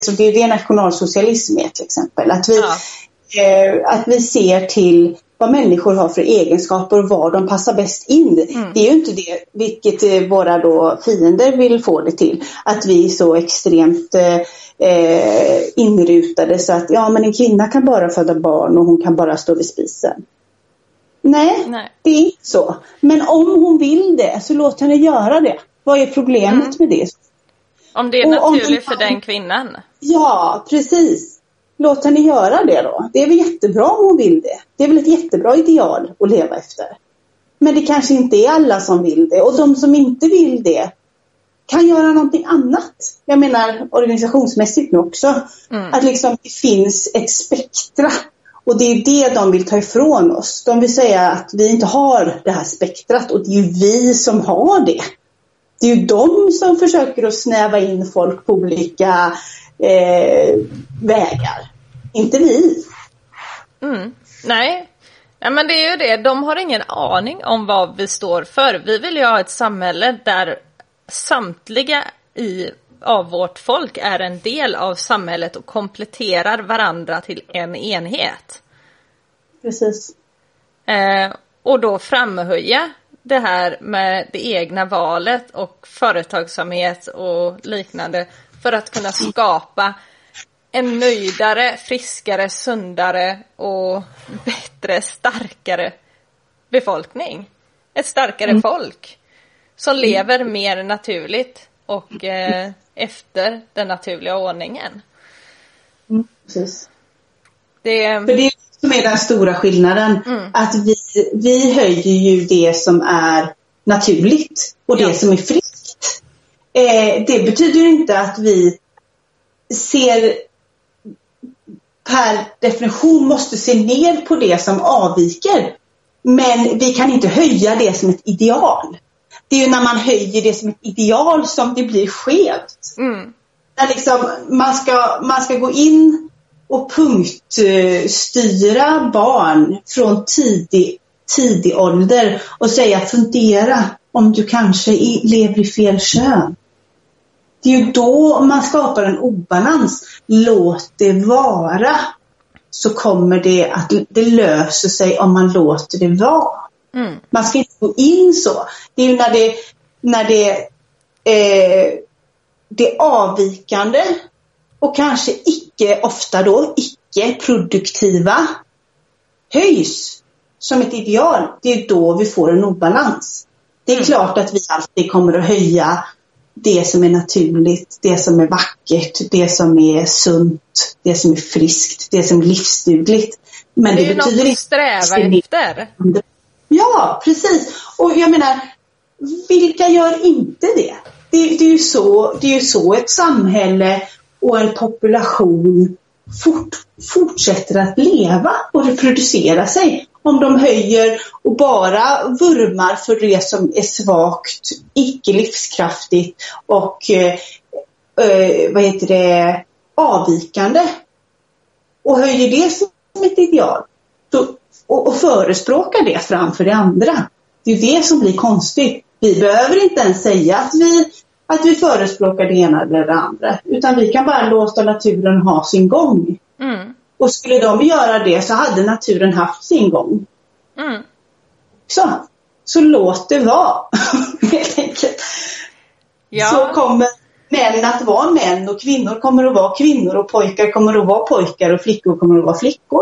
så det är det nationalsocialism är till exempel. Att vi ser till vad människor har för egenskaper och var de passar bäst in. Det är ju inte det, vilket våra då fiender vill få det till. Att vi är så extremt inrutade så att men en kvinna kan bara föda barn och hon kan bara stå vid spisen. Nej, det är inte så. Men om hon vill det så låt henne göra det. Vad är problemet med det? Om det är naturligt för den kvinnan. Ja, precis. Låt henne göra det då. Det är väl jättebra om hon vill det. Det är väl ett jättebra ideal att leva efter. Men det kanske inte är alla som vill det. Och de som inte vill det kan göra någonting annat. Jag menar organisationsmässigt nu också. Att liksom det finns ett spektra. Och det är det de vill ta ifrån oss. De vill säga att vi inte har det här spektrat. Och det är ju vi som har det. Det är ju de som försöker att snäva in folk på olika vägar. Inte vi. Nej, men det är ju det. De har ingen aning om vad vi står för. Vi vill ju ha ett samhälle där samtliga av vårt folk är en del av samhället och kompletterar varandra till en enhet. Precis. Och då framhöja det här med det egna valet och företagsamhet och liknande för att kunna skapa en nöjdare, friskare, sundare och bättre, starkare befolkning. Ett starkare folk som lever mer naturligt och efter den naturliga ordningen. Precis. För det är som är den stora skillnaden. Att vi höjer ju det som är naturligt och det som är friskt. Det betyder inte att vi ser per definition måste se ner på det som avviker. Men vi kan inte höja det som ett ideal. Det är ju när man höjer det som ett ideal som det blir skevt. När liksom man ska gå in och punktstyra barn från tidig ålder och säga fundera om du kanske lever i fel kön. Det är ju då man skapar en obalans. Låt det vara. Så kommer det löser sig om man låter det vara. Man ska inte gå in så. Det är ju när det avvikande och kanske ofta icke-produktiva höjs som ett ideal. Det är då vi får en obalans. Det är klart att vi alltid kommer att höja det som är naturligt, det som är vackert, det som är sunt, det som är friskt, det som är livsdugligt. Men det betyder inte sträva efter. Ja, precis. Och jag menar, vilka gör inte det? Det är ju så ett samhälle och en population fortsätter att leva och reproducera sig. Om de höjer och bara vurmar för det som är svagt, icke livskraftigt och avvikande. Och höjer det som ett ideal. Och förespråkar det framför det andra. Det är det som blir konstigt. Vi behöver inte ens säga att vi förespråkar det ena eller det andra. Utan vi kan bara låta naturen ha sin gång. Och skulle de göra det så hade naturen haft sin gång. Så låt det vara. Helt enkelt. Ja. Så kommer män att vara män och kvinnor kommer att vara kvinnor och pojkar kommer att vara pojkar och flickor kommer att vara flickor.